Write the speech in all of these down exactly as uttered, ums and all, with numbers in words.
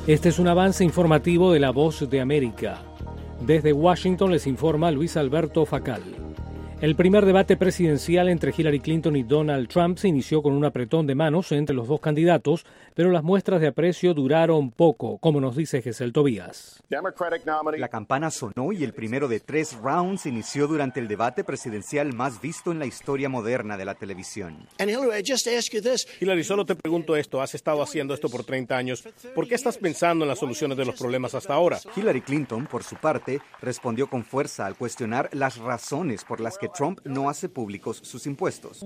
Este es un avance informativo de La Voz de América. Desde Washington les informa Luis Alberto Facal. El primer debate presidencial entre Hillary Clinton y Donald Trump se inició con un apretón de manos entre los dos candidatos, pero las muestras de aprecio duraron poco, como nos dice Gesell Tobías. La campana sonó y el primero de tres rounds inició durante el debate presidencial más visto en la historia moderna de la televisión. Hillary, solo te pregunto esto, has estado haciendo esto por treinta años, ¿por qué estás pensando en las soluciones de los problemas hasta ahora? Hillary Clinton, por su parte, respondió con fuerza al cuestionar las razones por las que Trump no hace públicos sus impuestos.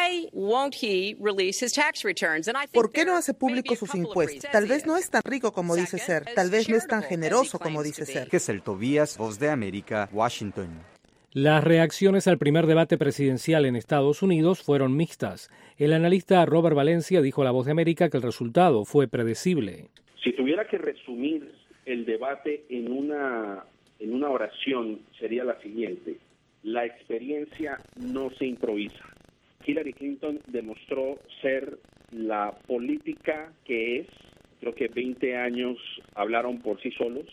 ¿Por qué no hace públicos sus impuestos? Tal vez no es tan rico como dice ser, tal vez no es tan generoso como dice ser. Gesell Tobías, Voz de América, Washington. Las reacciones al primer debate presidencial en Estados Unidos fueron mixtas. El analista Robert Valencia dijo a La Voz de América que el resultado fue predecible. Si tuviera que resumir el debate en una, en una oración, sería la siguiente. La experiencia no se improvisa. Hillary Clinton demostró ser la política que es. Creo que veinte años hablaron por sí solos.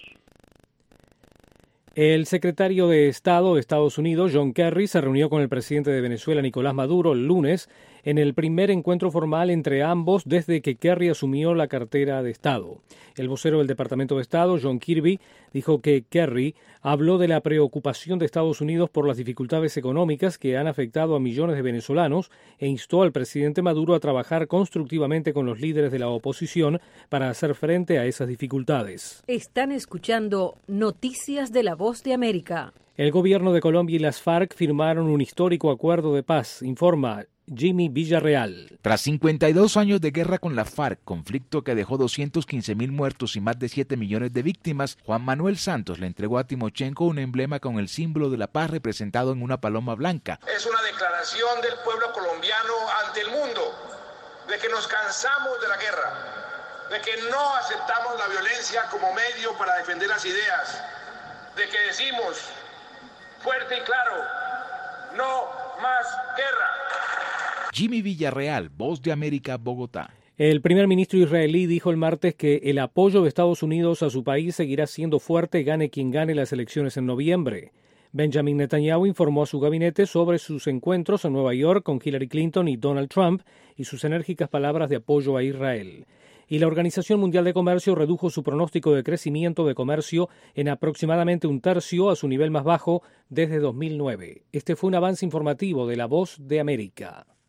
El secretario de Estado de Estados Unidos, John Kerry, se reunió con el presidente de Venezuela, Nicolás Maduro, el lunes, en el primer encuentro formal entre ambos desde que Kerry asumió la cartera de Estado. El vocero del Departamento de Estado, John Kirby, dijo que Kerry habló de la preocupación de Estados Unidos por las dificultades económicas que han afectado a millones de venezolanos e instó al presidente Maduro a trabajar constructivamente con los líderes de la oposición para hacer frente a esas dificultades. Están escuchando Noticias de La Voz de América. El gobierno de Colombia y las FARC firmaron un histórico acuerdo de paz, informa Jimmy Villarreal. Tras cincuenta y dos años de guerra con la FARC, conflicto que dejó doscientos quince mil muertos y más de siete millones de víctimas, Juan Manuel Santos le entregó a Timochenko un emblema con el símbolo de la paz representado en una paloma blanca. Es una declaración del pueblo colombiano ante el mundo de que nos cansamos de la guerra, de que no aceptamos la violencia como medio para defender las ideas, de que decimos fuerte y claro, no más guerra. Jimmy Villarreal, Voz de América, Bogotá. El primer ministro israelí dijo el martes que el apoyo de Estados Unidos a su país seguirá siendo fuerte, gane quien gane las elecciones en noviembre. Benjamin Netanyahu informó a su gabinete sobre sus encuentros en Nueva York con Hillary Clinton y Donald Trump y sus enérgicas palabras de apoyo a Israel. Y la Organización Mundial de Comercio redujo su pronóstico de crecimiento de comercio en aproximadamente un tercio a su nivel más bajo desde dos mil nueve. Este fue un avance informativo de La Voz de América.